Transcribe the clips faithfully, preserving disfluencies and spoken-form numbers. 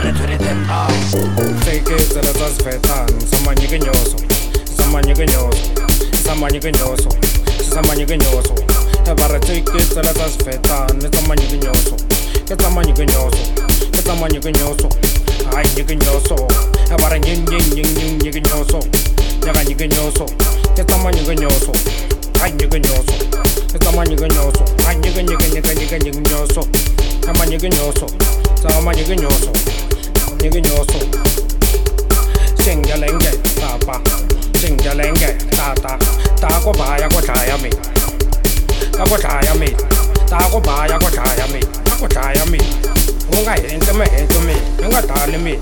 re tshwere ten down. Tseke tsela tsa sefetane sa manyekenyoso sa manyekenyoso sa manyekenyoso sa manyekenyoso ba re tseke tsela tsa sefetane sa manyekenyoso ke tsa manyekenyoso ke tsa manyekenyoso ai nyekenyoso ba re nyen nyen nyen nyekenyoso nyaka nyekenyoso ke tsa manyekenyoso ai nyekenyoso ke tsa manyekenyoso ai nyeke nyeke nyeke nyeke nyekenyoso sa manyekenyoso sa manyekenyoso nyekenyoso Singalenge, Papa, Singalenge, Tata, Taco Baya, go tire me. Taco tire me, Taco Baya, go tire me, Taco tire me. Won't I into me, into me, you're not telling me.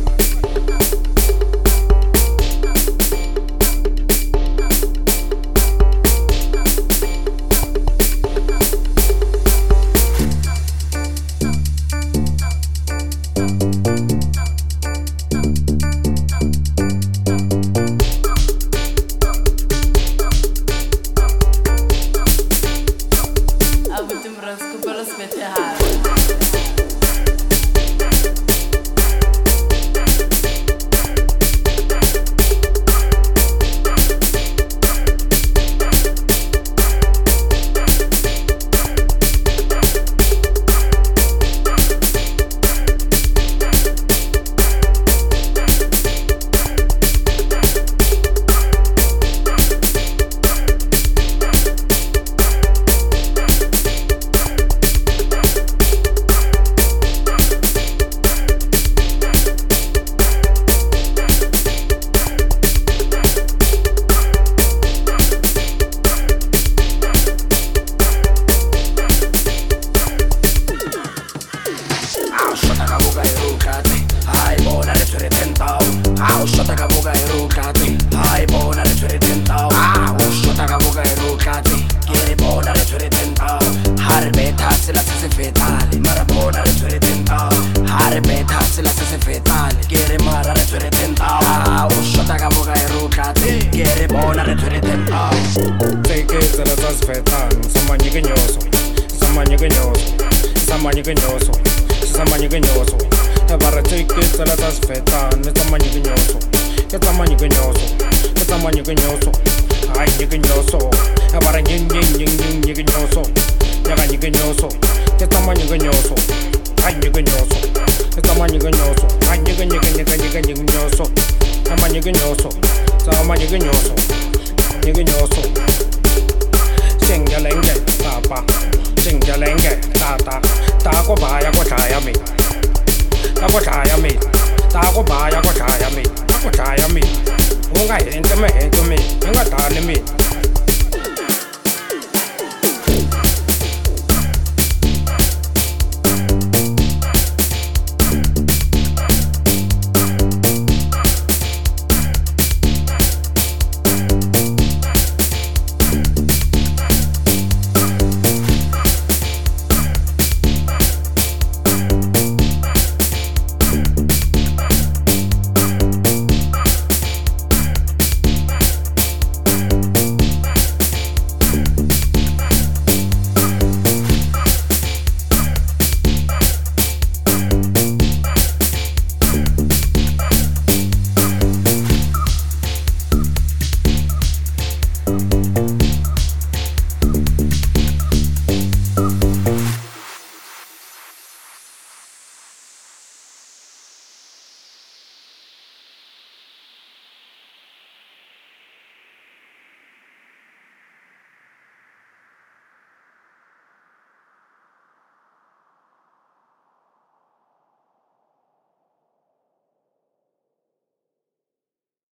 Au shota ka boga erukati, ai bona re tshwere ten down. Au shota ka boga erukati, ke re bona re tshwere ten down. Ha re betha tsela se se fetale, mara bona re tshwere ten down. Ha re betha tsela se se fetale, ke re mara re tshwere ten down. Au shota ka boga erukati, ke re bona re tshwere ten down. Tseke tsela tsa sefetane sa manyekenyoso sa manyekenyoso sa manyekenyoso sa manyekenyoso ba re tseke tsela tsa sefetane sa manyekenyoso ke tsa manyekenyoso ke tsa manyekenyoso ai nyekenyoso ba re nyen nyen nyen nyekenyoso nyaka nyekenyoso ke tsa manyekenyoso ai nyekenyoso ke tsa manyekenyoso ai nyeke nyeke nyeke nyeke nyekenyoso sa manyekenyoso sa manyekenyoso nyekenyoso Singalenge, Papa, Singalenge, Tata, Taco Baya, go tire me. Taco tire me, Taco Baya, go tire me, Taco tire me. Won't I into me, into me, you're not telling me.